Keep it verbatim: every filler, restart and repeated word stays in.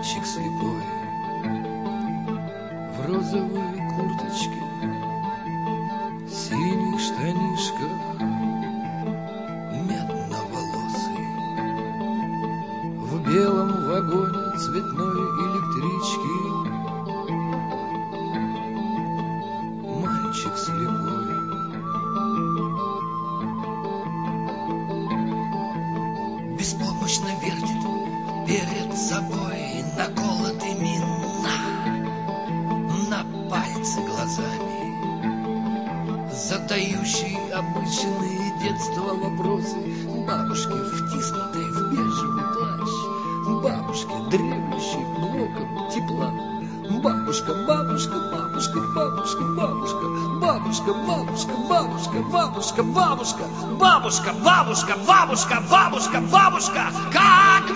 Мальчик слепой в розовой курточке, синих штанишках, медноволосый, в белом вагоне цветной электрички. Мальчик слепой. Беспомощно вертит перед собой наколотыми на, на пальцы глазами, задающий обычные детства вопросы бабушки, втиснутой в бежевый плащ, бабушки, дремлющей блоком тепла. Бабушка, бабушка, бабушка, бабушка, бабушка, бабушка, бабушка, бабушка, бабушка, бабушка, бабушка, бабушка, бабушка, бабушка, бабушка, как